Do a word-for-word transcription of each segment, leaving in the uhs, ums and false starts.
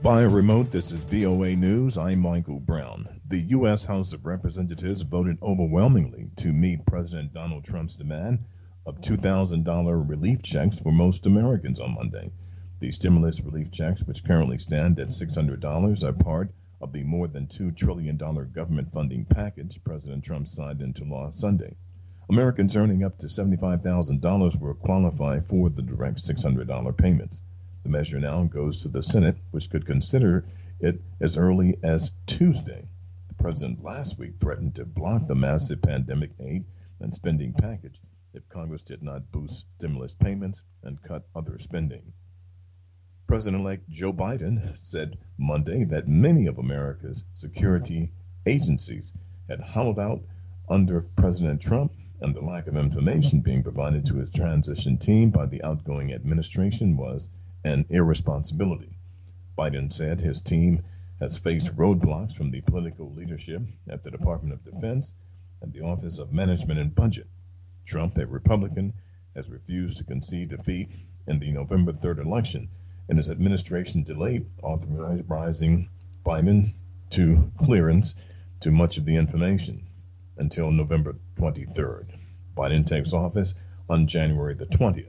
Via remote, this is V O A News. I'm Michael Brown. The U S. House of Representatives voted overwhelmingly to meet President Donald Trump's demand of two thousand dollars relief checks for most Americans on Monday. The stimulus relief checks, which currently stand at six hundred dollars, are part of the more than two trillion dollars government funding package President Trump signed into law Sunday. Americans earning up to seventy-five thousand dollars will qualify for the direct six hundred dollars payments. The measure now goes to the Senate, which could consider it as early as Tuesday. The president last week threatened to block the massive pandemic aid and spending package if Congress did not boost stimulus payments and cut other spending. President-elect Joe Biden said Monday that many of America's security agencies had hollowed out under President Trump, and the lack of information being provided to his transition team by the outgoing administration was an irresponsibility. Biden said his team has faced roadblocks from the political leadership at the Department of Defense and the Office of Management and Budget. Trump, a Republican, has refused to concede defeat in the November third election, and his administration delayed authorizing Biden to clearance to much of the information until November twenty-third. Biden takes office on January the twentieth.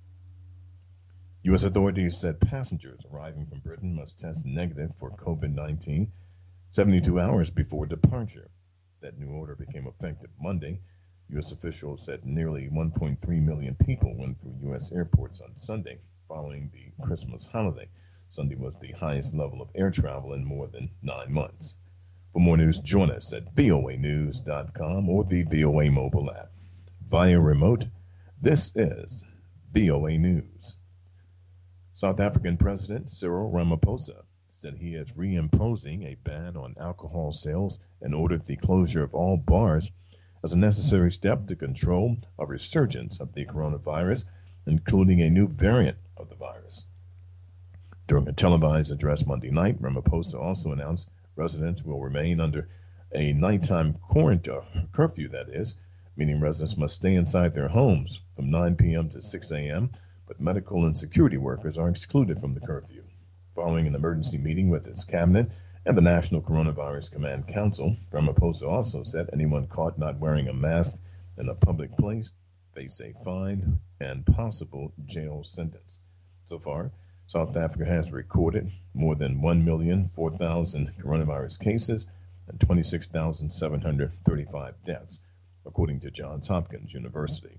U S authorities said passengers arriving from Britain must test negative for COVID nineteen seventy-two hours before departure. That new order became effective Monday. U S officials said nearly one point three million people went through U S airports on Sunday following the Christmas holiday. Sunday was the highest level of air travel in more than nine months. For more news, join us at V O A news dot com or the V O A mobile app. Via remote, this is V O A News. South African President Cyril Ramaphosa said he is reimposing a ban on alcohol sales and ordered the closure of all bars as a necessary step to control a resurgence of the coronavirus, including a new variant of the virus. During a televised address Monday night, Ramaphosa also announced residents will remain under a nighttime quarantine curfew, that is, meaning residents must stay inside their homes from nine p.m. to six a.m., but medical and security workers are excluded from the curfew. Following an emergency meeting with his cabinet and the National Coronavirus Command Council, Ramaphosa also said anyone caught not wearing a mask in a public place face a fine and possible jail sentence. So far, South Africa has recorded more than one million four thousand coronavirus cases and twenty-six thousand seven hundred thirty-five deaths, according to Johns Hopkins University.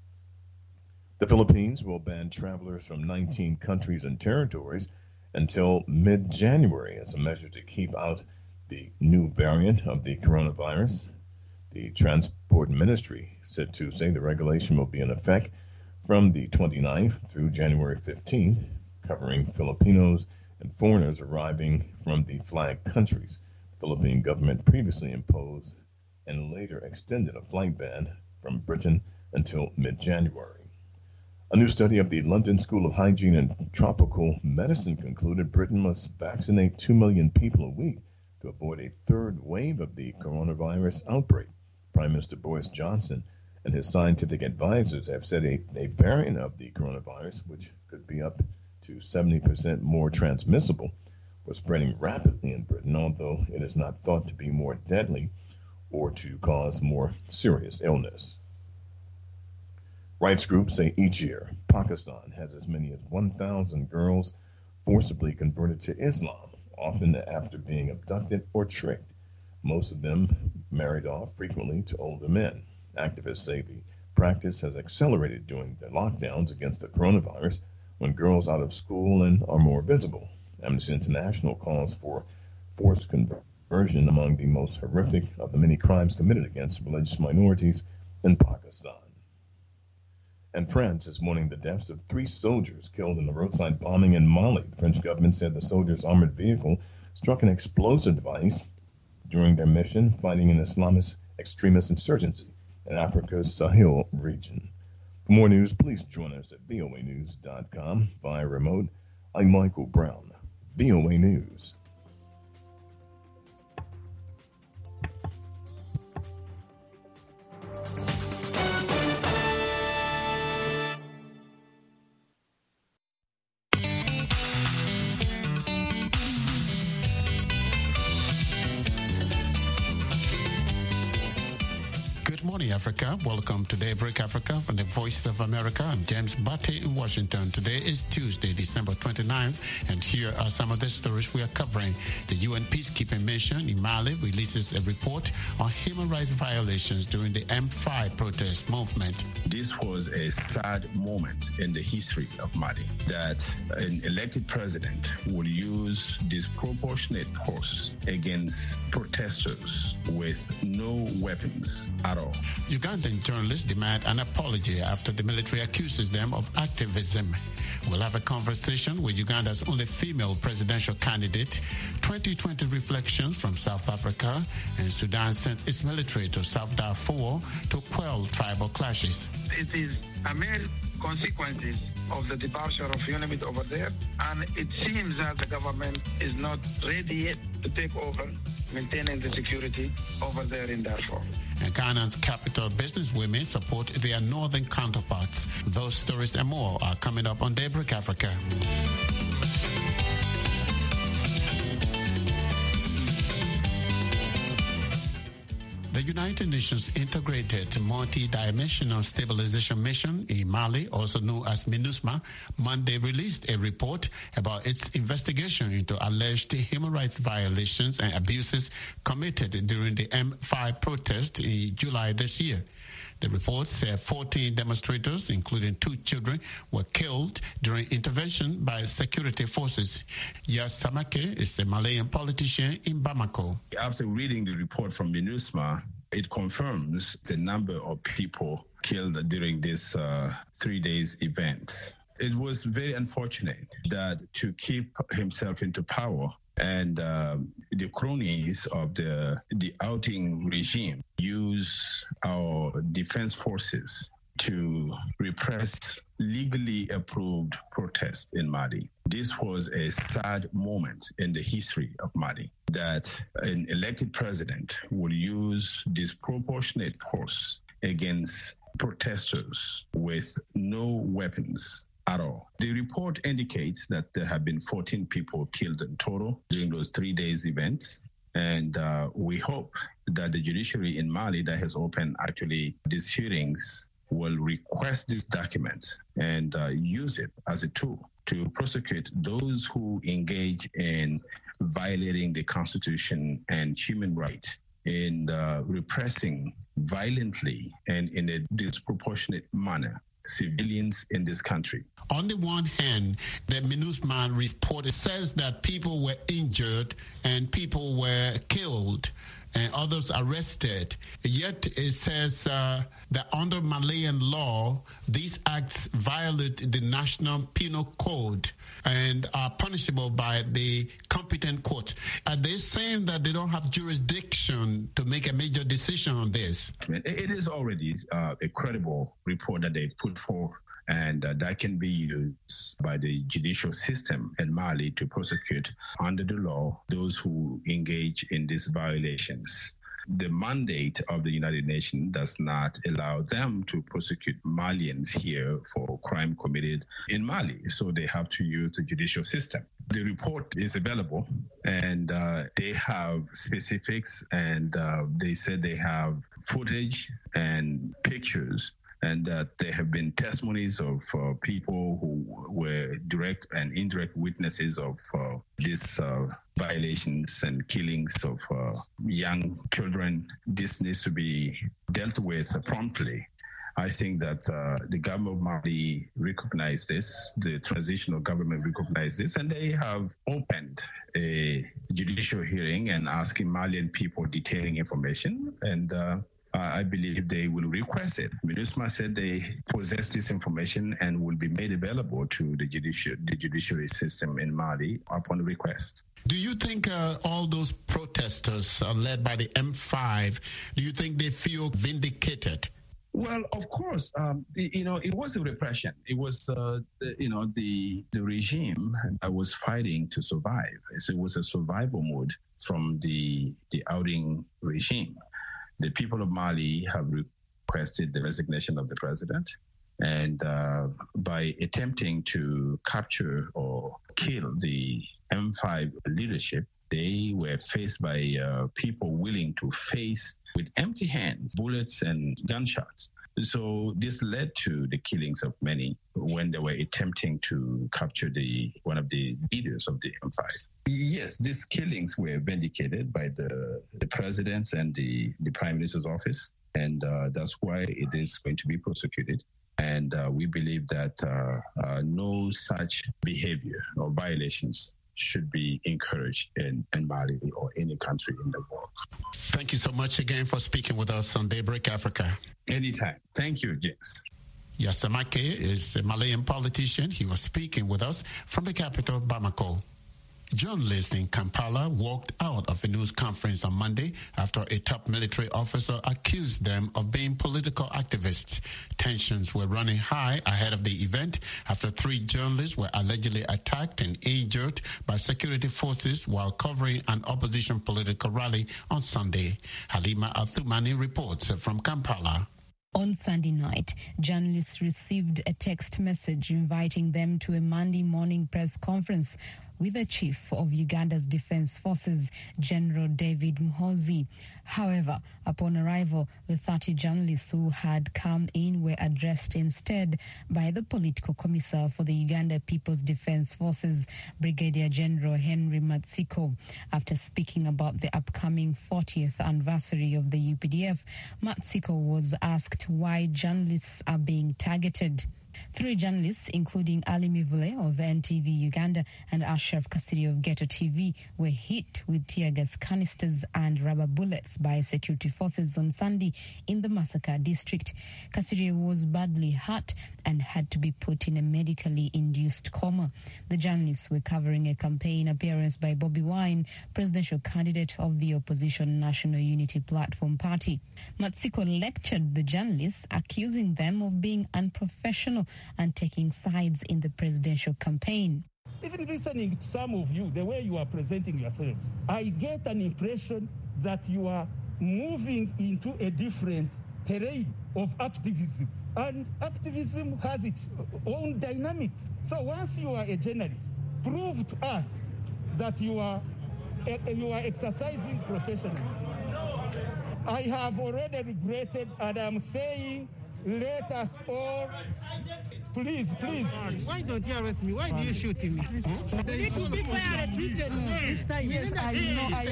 The Philippines will ban travelers from nineteen countries and territories until mid-January as a measure to keep out the new variant of the coronavirus. The Transport Ministry said Tuesday the regulation will be in effect from the twenty-ninth through January fifteenth, covering Filipinos and foreigners arriving from the flag countries. The Philippine government previously imposed and later extended a flight ban from Britain until mid-January. A new study of the London School of Hygiene and Tropical Medicine concluded Britain must vaccinate two million people a week to avoid a third wave of the coronavirus outbreak. Prime Minister Boris Johnson and his scientific advisors have said a, a variant of the coronavirus, which could be up to seventy percent more transmissible, was spreading rapidly in Britain, although it is not thought to be more deadly or to cause more serious illness. Rights groups say each year Pakistan has as many as one thousand girls forcibly converted to Islam, often after being abducted or tricked. Most of them married off, frequently to older men. Activists say the practice has accelerated during the lockdowns against the coronavirus when girls out of school and are more visible. Amnesty International calls for forced conversion among the most horrific of the many crimes committed against religious minorities in Pakistan. And France is mourning the deaths of three soldiers killed in a roadside bombing in Mali. The French government said the soldiers' armored vehicle struck an explosive device during their mission fighting an Islamist extremist insurgency in Africa's Sahel region. For more news, please join us at V O A news dot com via remote. I'm Michael Brown, V O A News. Africa. Welcome to Daybreak Africa from the Voice of America. I'm James Batty in Washington. Today is Tuesday, December twenty-ninth, and here are some of the stories we are covering. The U N peacekeeping mission in Mali releases a report on human rights violations during the M five protest movement. This was a sad moment in the history of Mali, that an elected president will use disproportionate force against protesters with no weapons at all. Ugandan journalists demand an apology after the military accuses them of activism. We'll have a conversation with Uganda's only female presidential candidate, twenty twenty reflections from South Africa, and Sudan sent its military to South Darfur to quell tribal clashes. It is a mere consequences of the departure of UNAMID over there, and it seems that the government is not ready yet to take over maintaining the security over there in Darfur. And Ghana's capital businesswomen support their northern counterparts. Those stories and more are coming up on Daybreak Africa. The United Nations Integrated Multi-Dimensional Stabilization Mission in Mali, also known as MINUSMA, Monday released a report about its investigation into alleged human rights violations and abuses committed during the M five protest in July this year. The report said fourteen demonstrators, including two children, were killed during intervention by security forces. Yas Samake is a Malian politician in Bamako. After reading the report from MINUSMA, it confirms the number of people killed during this uh, three days event. It was very unfortunate that to keep himself into power and uh, the cronies of the the outing regime use our defense forces to repress legally approved protests in Mali. This was a sad moment in the history of Mali, that an elected president will use disproportionate force against protesters with no weapons at all. The report indicates that there have been fourteen people killed in total during those three days events. And uh, we hope that the judiciary in Mali that has opened actually these hearings will request this document and uh, use it as a tool to prosecute those who engage in violating the Constitution and human rights, in uh, repressing violently and in a disproportionate manner civilians in this country. On the one hand, the MINUSMA report says that people were injured and people were killed and others arrested. Yet it says uh, that under Malian law, these acts violate the National Penal Code and are punishable by the competent court. Are they saying that they don't have jurisdiction to make a major decision on this? It is already uh, a credible report that they put forth, and uh, that can be used by the judicial system in Mali to prosecute under the law those who engage in these violations. The mandate of the United Nations does not allow them to prosecute Malians here for crime committed in Mali, so they have to use the judicial system. The report is available, and uh, they have specifics, and uh, they said they have footage and pictures, and that there have been testimonies of uh, people who were direct and indirect witnesses of uh, these uh, violations and killings of uh, young children. This needs to be dealt with promptly. I think that uh, the government of Mali recognized this, the transitional government recognized this, and they have opened a judicial hearing and asking Malian people detailing information, and uh, Uh, I believe they will request it. MINUSMA said they possess this information and will be made available to the, judici- the judiciary system in Mali upon request. Do you think uh, all those protesters uh, led by the M five, do you think they feel vindicated? Well, of course, um, the, you know, it was a repression. It was, uh, the, you know, the the regime that was fighting to survive. So it was a survival mode from the the outing regime. The people of Mali have requested the resignation of the president, and uh, by attempting to capture or kill the M five leadership, they were faced by uh, people willing to face with empty hands, bullets and gunshots. So this led to the killings of many when they were attempting to capture the one of the leaders of the M five. Yes, these killings were vindicated by the, the presidents and the, the prime minister's office, and uh, that's why it is going to be prosecuted. And uh, we believe that uh, uh, no such behavior or violations should be encouraged in, in Mali or any country in the world. Thank you so much again for speaking with us on Daybreak Africa. Anytime. Thank you, James. Yassa Make is a Malian politician. He was speaking with us from the capital, Bamako. Journalists in Kampala walked out of a news conference on Monday after a top military officer accused them of being political activists. Tensions were running high ahead of the event after three journalists were allegedly attacked and injured by security forces while covering an opposition political rally on Sunday. Halima Athumani reports from Kampala. On Sunday night, journalists received a text message inviting them to a Monday morning press conference with the chief of Uganda's Defense Forces, General David Muhoozi. However, upon arrival, the thirty journalists who had come in were addressed instead by the political commissar for the Uganda People's Defense Forces, Brigadier General Henry Matsiko. After speaking about the upcoming fortieth anniversary of the U P D F, Matsiko was asked why journalists are being targeted. Three journalists, including Ali Mivule of N T V Uganda and Ashraf Kasiri of Ghetto T V, were hit with tear gas canisters and rubber bullets by security forces on Sunday in the Masaka district. Kasiri was badly hurt and had to be put in a medically induced coma. The journalists were covering a campaign appearance by Bobi Wine, presidential candidate of the opposition National Unity Platform Party. Matsiko lectured the journalists, accusing them of being unprofessional and taking sides in the presidential campaign. Even listening to some of you, the way you are presenting yourselves, I get an impression that you are moving into a different terrain of activism. And activism has its own dynamics. So once you are a journalist, prove to us that you are, you are exercising professionalism. I have already regretted, and I'm saying, let us all, please, please. Why don't you arrest me? Why do you shoot me? Hmm? The people are treated this time. Yes, I know, I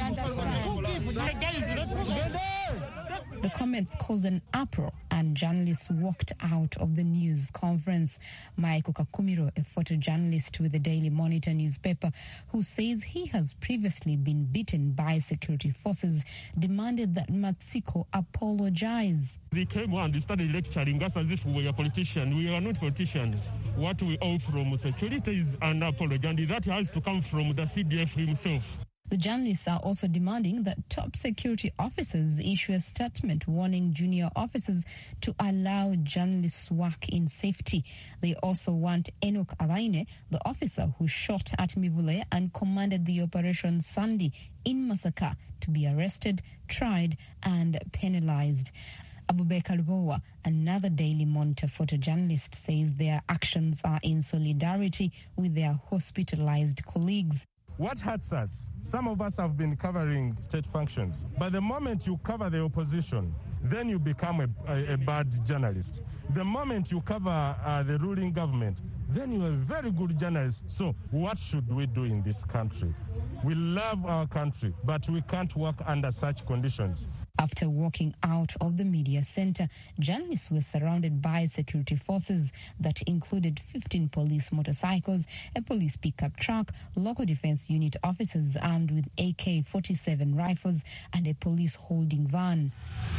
understand. The comments caused an uproar and journalists walked out of the news conference. Michael Kakumiro, a photojournalist with the Daily Monitor newspaper, who says he has previously been beaten by security forces, demanded that Matsiko apologize. They came and started lecturing us as if we were politicians. We are not politicians. What we owe from security is an apology, and that has to come from the C D F himself. The journalists are also demanding that top security officers issue a statement warning junior officers to allow journalists work in safety. They also want Enoch Abaine, the officer who shot at Mivule and commanded the operation Sunday in Masaka, to be arrested, tried and penalized. Abubakar Lubowa, another Daily Monitor photojournalist, says their actions are in solidarity with their hospitalized colleagues. What hurts us? Some of us have been covering state functions. But the moment you cover the opposition, then you become a, a, a bad journalist. The moment you cover uh, the ruling government, then you're a very good journalist. So what should we do in this country? We love our country, but we can't work under such conditions. After walking out of the media center, journalists were surrounded by security forces that included fifteen police motorcycles, a police pickup truck, local defense unit officers armed with A K forty-seven rifles, and a police holding van.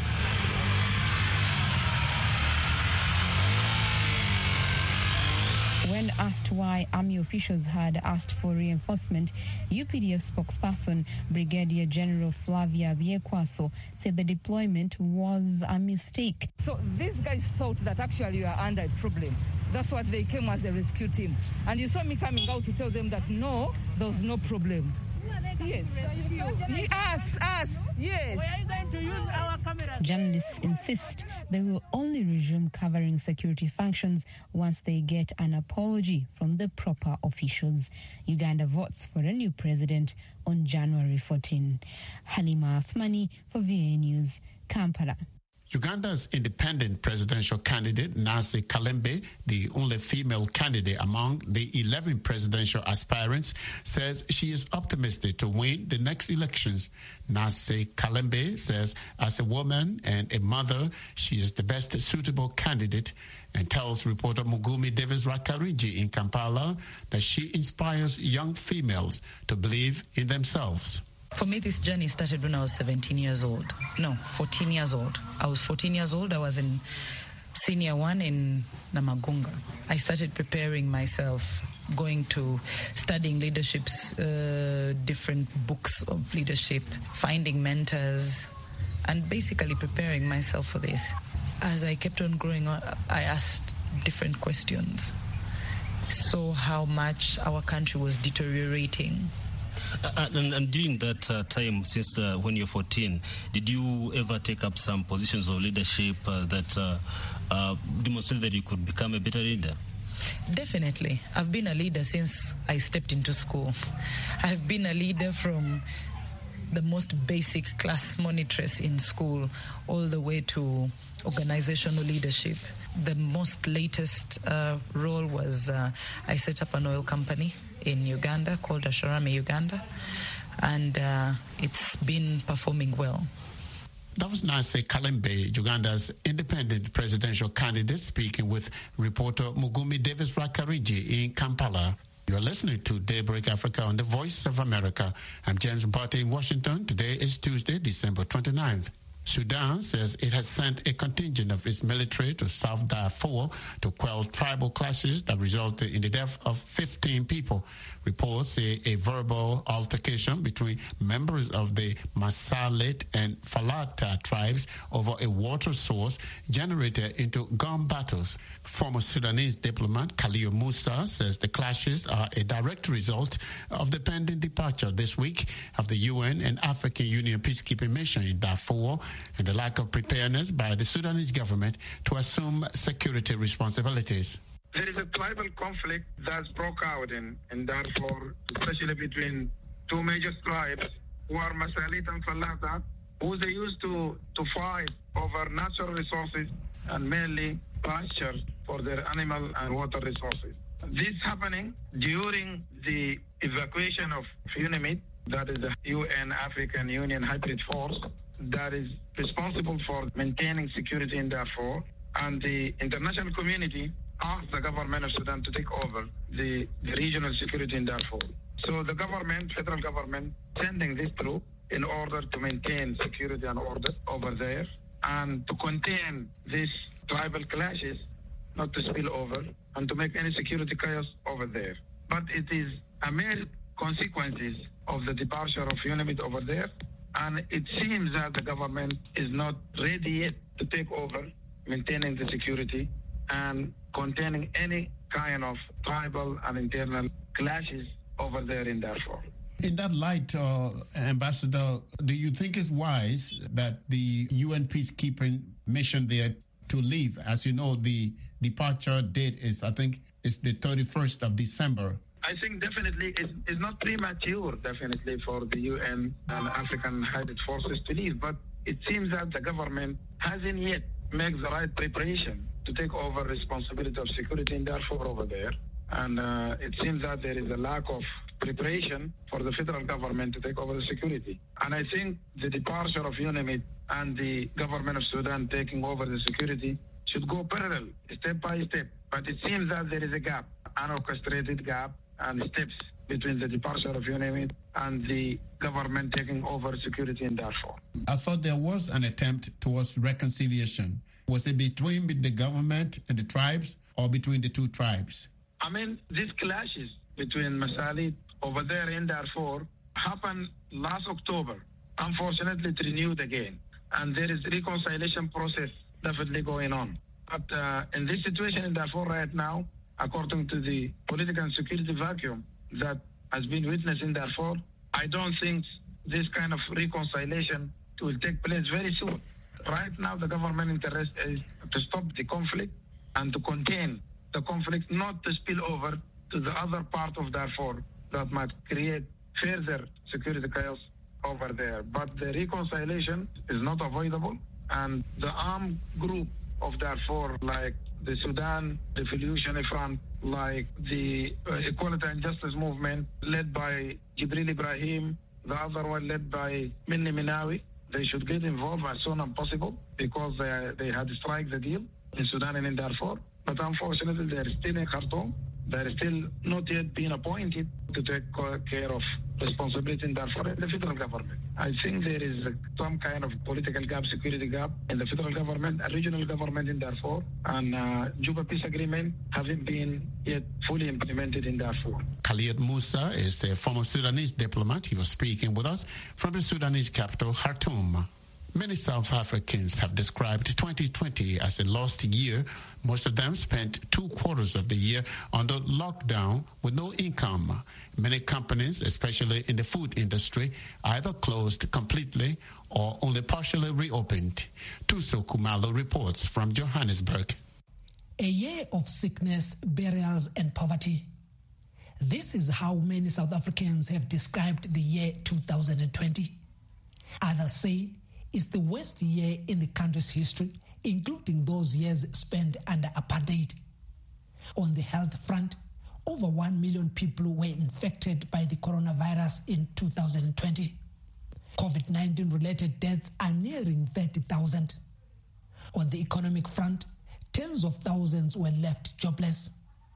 When asked why army officials had asked for reinforcement, U P D F spokesperson Brigadier General Flavia Biekwaso said the deployment was a mistake. So these guys thought that actually we are under a problem. That's what they came as a rescue team. And you saw me coming out to tell them that no, there was no problem. Yes. Ye- Us, us, yes. We are going to use our cameras. Journalists insist they will only resume covering security functions once they get an apology from the proper officials. Uganda votes for a new president on January fourteenth. Halima Athmani for V A News, Kampala. Uganda's independent presidential candidate, Nancy Kalembe, the only female candidate among the eleven presidential aspirants, says she is optimistic to win the next elections. Nancy Kalembe says as a woman and a mother, she is the best suitable candidate, and tells reporter Mugumi Davis Rakariji in Kampala that she inspires young females to believe in themselves. For me, this journey started when I was seventeen years old. No, fourteen years old. I was fourteen years old. I was in senior one in Namagunga. I started preparing myself, going to studying leaderships, uh, different books of leadership, finding mentors, and basically preparing myself for this. As I kept on growing up, I asked different questions. So how much our country was deteriorating. Uh, and, and during that uh, time, since uh, when you're fourteen, did you ever take up some positions of leadership uh, that uh, uh, demonstrated that you could become a better leader? Definitely. I've been a leader since I stepped into school. I've been a leader from the most basic class monitress in school all the way to organizational leadership. The most latest uh, role was uh, I set up an oil company in Uganda called Asharami Uganda, and uh, it's been performing well. That was Nancy Kalembe, Uganda's independent presidential candidate, speaking with reporter Mugumi Davis Rakariji in Kampala. You're listening to Daybreak Africa on the Voice of America. I'm James Barty in Washington. Today is Tuesday, December twenty-ninth. Sudan says it has sent a contingent of its military to South Darfur to quell tribal clashes that resulted in the death of fifteen people. Reports say a verbal altercation between members of the Masalit and Falata tribes over a water source generated into gun battles. Former Sudanese diplomat Khalil Musa says the clashes are a direct result of the pending departure this week of the U N and African Union peacekeeping mission in Darfur and the lack of preparedness by the Sudanese government to assume security responsibilities. There is a tribal conflict that's broke out in, in Darfur, especially between two major tribes who are Masalit and Falata, who they used to, to fight over natural resources and mainly pasture for their animal and water resources. This happening during the evacuation of UNAMID, that is the U N African Union Hybrid Force, that is responsible for maintaining security in Darfur, and the international community asked the government of Sudan to take over the, the regional security in Darfur. So the government, federal government, sending this through in order to maintain security and order over there and to contain these tribal clashes, not to spill over and to make any security chaos over there. But it is a mere consequences of the departure of UNAMID over there, and it seems that the government is not ready yet to take over maintaining the security and containing any kind of tribal and internal clashes over there in Darfur. In that light, uh, Ambassador, do you think it's wise that the U N peacekeeping mission there to leave? As you know, the departure date is, I think, it's the thirty-first of December. I think definitely it's, it's not premature, definitely, for the U N and African Hybrid Forces to leave, but it seems that the government hasn't yet made the right preparation to take over responsibility of security in Darfur over there. And uh, it seems that there is a lack of preparation for the federal government to take over the security. And I think the departure of UNAMID and the government of Sudan taking over the security should go parallel, step by step. But it seems that there is a gap, an orchestrated gap and steps between the departure of UNAMID and the government taking over security in Darfur. I thought there was an attempt towards reconciliation. Was it between the government and the tribes or between the two tribes? I mean, these clashes between Masalit over there in Darfur happened last October. Unfortunately, it renewed again. And there is reconciliation process definitely going on. But uh, in this situation in Darfur right now, according to the political and security vacuum that has been witnessed in Darfur, I don't think this kind of reconciliation will take place very soon. Right now, the government interest is to stop the conflict and to contain the conflict, not to spill over to the other part of Darfur that might create further security chaos over there. But the reconciliation is not avoidable, and the armed group of Darfur, like the Sudan Revolutionary Front, like the uh, Equality and Justice Movement led by Jibril Ibrahim, the other one led by Minni Minawi, they should get involved as soon as possible because they, they had struck the deal in Sudan and in Darfur. But unfortunately, they are still in Khartoum. They are still not yet being appointed to take care of responsibility in Darfur in the federal government. I think there is some kind of political gap, security gap in the federal government, a regional government in Darfur, and uh, Juba Peace Agreement haven't been yet fully implemented in Darfur. Khalid Musa is a former Sudanese diplomat. He was speaking with us from the Sudanese capital, Khartoum. Many South Africans have described twenty twenty as a lost year. Most of them spent two quarters of the year under lockdown with no income. Many companies, especially in the food industry, either closed completely or only partially reopened. Tuso Kumalo reports from Johannesburg. A year of sickness, burials, and poverty. This is how many South Africans have described the year two thousand twenty. Others say it's the worst year in the country's history, including those years spent under apartheid. On the health front, over one million people were infected by the coronavirus in two thousand twenty. COVID nineteen related deaths are nearing thirty thousand. On the economic front, tens of thousands were left jobless.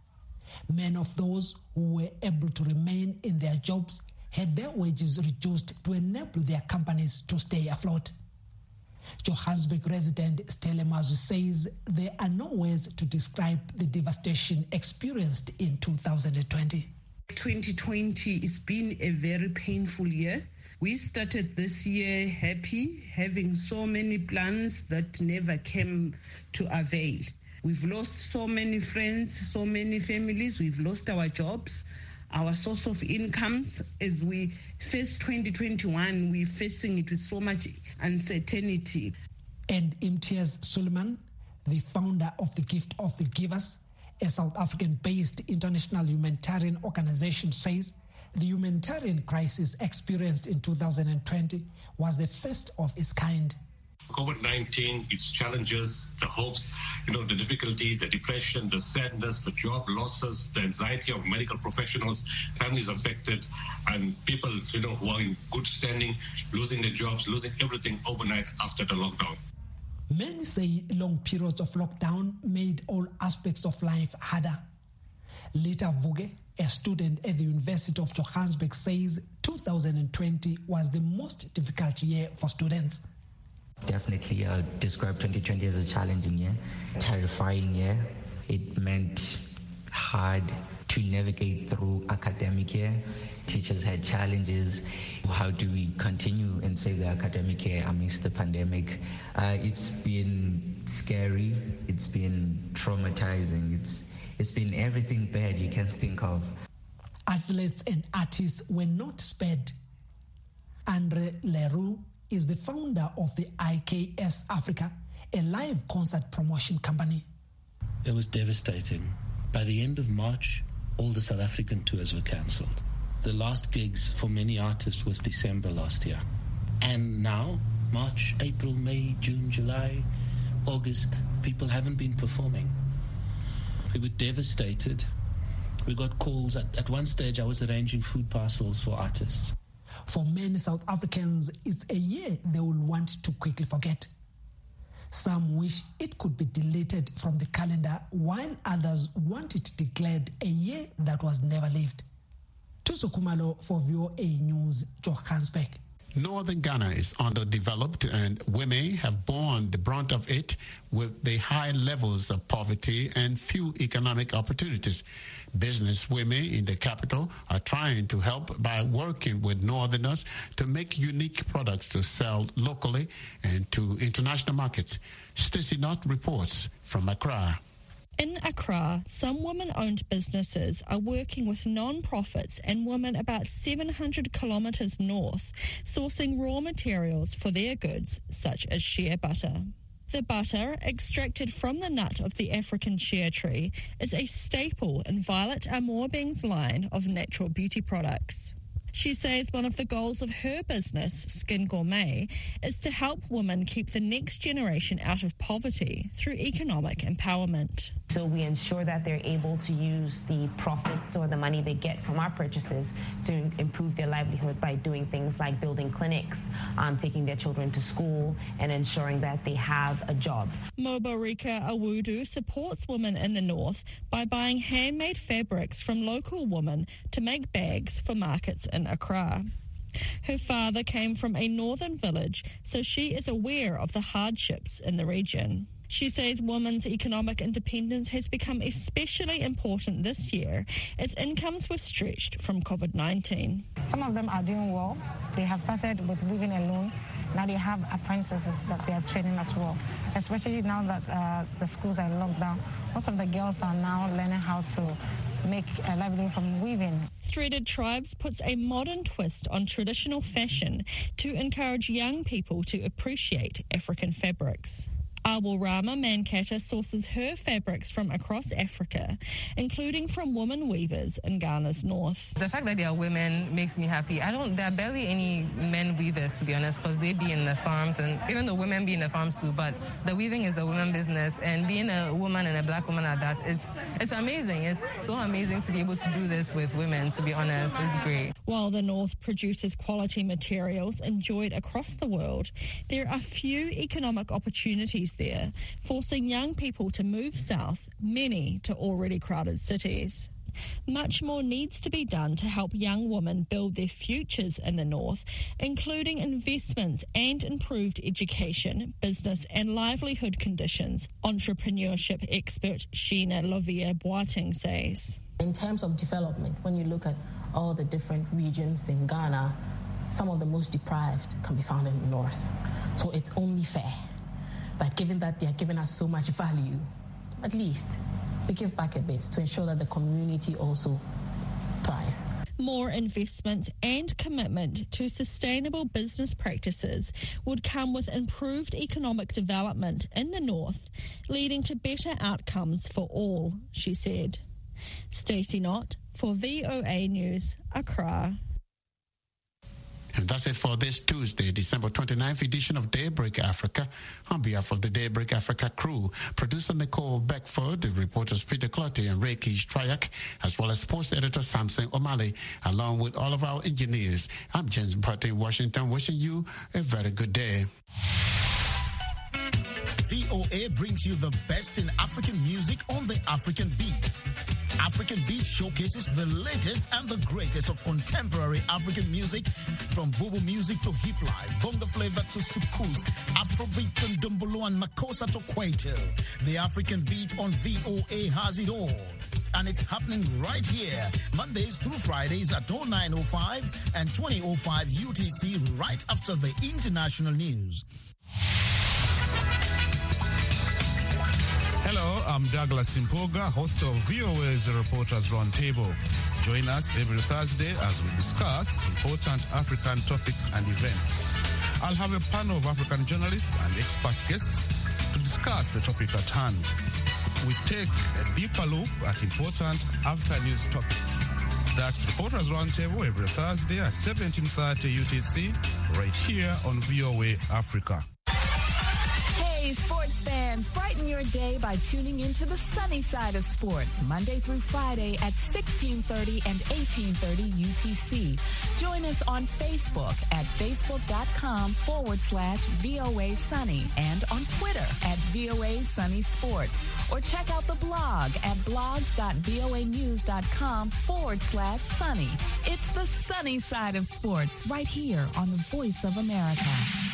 Many of those who were able to remain in their jobs had their wages reduced to enable their companies to stay afloat. Johannesburg resident Stella Mazu says there are no words to describe the devastation experienced in two thousand twenty. twenty twenty has been a very painful year. We started this year happy, having so many plans that never came to avail. We've lost so many friends, so many families. We've lost our jobs, our source of income. As we face twenty twenty-one, we're facing it with so much uncertainty. And Imtiaz Suleiman, the founder of the Gift of the Givers, a South African-based international humanitarian organization, says the humanitarian crisis experienced in two thousand twenty was the first of its kind. COVID nineteen, its challenges, the hopes, you know, the difficulty, the depression, the sadness, the job losses, the anxiety of medical professionals, families affected, and people, you know, who are in good standing, losing their jobs, losing everything overnight after the lockdown. Many say long periods of lockdown made all aspects of life harder. Lita Vuge, a student at the University of Johannesburg, says two thousand twenty was the most difficult year for students. Definitely, I would describe twenty twenty as a challenging year, terrifying year. It meant hard to navigate through academic year. Teachers had challenges. How do we continue and save the academic year amidst the pandemic? Uh, it's been scary. It's been traumatizing. It's it's been everything bad you can think of. Athletes and artists were not spared. Andre Leroux is the founder of the I K S Africa, a live concert promotion company. It was devastating. By the end of March, all the South African tours were cancelled. The last gigs for many artists was December last year. And now, March, April, May, June, July, August, people haven't been performing. We were devastated. We got calls. At, at one stage, I was arranging food parcels for artists. For many South Africans, it's a year they will want to quickly forget. Some wish it could be deleted from the calendar, while others want it declared a year that was never lived. Tuso Kumalo for V O A News, Johannesburg. Northern Ghana is underdeveloped and women have borne the brunt of it with the high levels of poverty and few economic opportunities. Business women in the capital are trying to help by working with Northerners to make unique products to sell locally and to international markets. Stacey Knott reports from Accra. In Accra, some women-owned businesses are working with non-profits and women about seven hundred kilometres north, sourcing raw materials for their goods, such as shea butter. The butter, extracted from the nut of the African shea tree, is a staple in Violet Amorbing's line of natural beauty products. She says one of the goals of her business, Skin Gourmet, is to help women keep the next generation out of poverty through economic empowerment. So we ensure that they're able to use the profits or the money they get from our purchases to improve their livelihood by doing things like building clinics, um, taking their children to school, and ensuring that they have a job. Mobarika Awudu supports women in the north by buying handmade fabrics from local women to make bags for markets in Accra. Her father came from a northern village, so she is aware of the hardships in the region. She says women's economic independence has become especially important this year as incomes were stretched from COVID nineteen. Some of them are doing well. They have started with weaving alone. Now they have apprentices that they are training as well, especially now that uh, the schools are locked down. Most of the girls are now learning how to make a livelihood from weaving. Threaded Tribes puts a modern twist on traditional fashion to encourage young people to appreciate African fabrics. Awurama Mankata sources her fabrics from across Africa, including from women weavers in Ghana's north. The fact that there are women makes me happy. I don't. There are barely any men weavers, to be honest, because they be in the farms, and even the women be in the farms too. But the weaving is a woman business, and being a woman and a black woman at that, it's it's amazing. It's so amazing to be able to do this with women. To be honest, it's great. While the north produces quality materials enjoyed across the world, there are few economic opportunities there, forcing young people to move south, many to already crowded cities. Much more needs to be done to help young women build their futures in the north, including investments and improved education, business and livelihood conditions, entrepreneurship expert Sheena Lovia Boateng says. In terms of development, when you look at all the different regions in Ghana, some of the most deprived can be found in the north. So it's only fair. But given that they are giving us so much value, at least we give back a bit to ensure that the community also thrives. More investment and commitment to sustainable business practices would come with improved economic development in the north, leading to better outcomes for all, she said. Stacey Knott for V O A News, Accra. And that's it for this Tuesday, December twenty-ninth edition of Daybreak Africa. On behalf of the Daybreak Africa crew, producer Nicole Beckford, the reporters Peter Clottey and Ray Kish Triak, as well as sports editor Samson O'Malley, along with all of our engineers. I'm James Butt in Washington, wishing you a very good day. V O A brings you the best in African music on the African Beat. African Beat showcases the latest and the greatest of contemporary African music, from boobo music to hip life, bongo flavor to soukous, Afrobeat to Dumbolo and Makossa to Kwaito. The African Beat on V O A has it all. And it's happening right here, Mondays through Fridays at oh nine oh five and twenty oh five U T C, right after the international news. Hello, I'm Douglas Simpoga, host of V O A's Reporters Roundtable. Join us every Thursday as we discuss important African topics and events. I'll have a panel of African journalists and expert guests to discuss the topic at hand. We take a deeper look at important after-news topics. That's Reporters Roundtable every Thursday at seventeen thirty U T C, right here on V O A Africa. Hey, sports fans, brighten your day by tuning into the sunny side of sports, Monday through Friday at sixteen thirty and eighteen thirty U T C. Join us on Facebook at facebook.com forward slash VOA Sunny and on Twitter at V O A Sunny Sports. Or check out the blog at blogs.voanews.com forward slash sunny. It's the sunny side of sports right here on the Voice of America.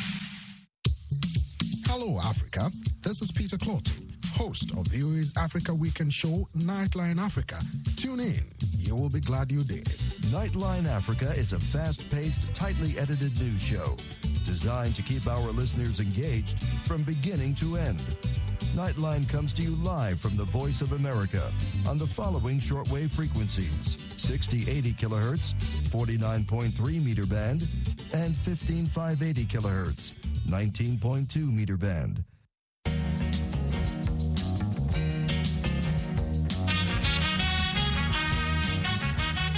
Hello, Africa. This is Peter Clottey, host of V O A's Africa Weekend Show, Nightline Africa. Tune in. You will be glad you did. Nightline Africa is a fast-paced, tightly edited news show designed to keep our listeners engaged from beginning to end. Nightline comes to you live from the Voice of America on the following shortwave frequencies: sixty eighty kilohertz, forty-nine point three meter band, and fifteen five eighty kilohertz, nineteen point two meter band.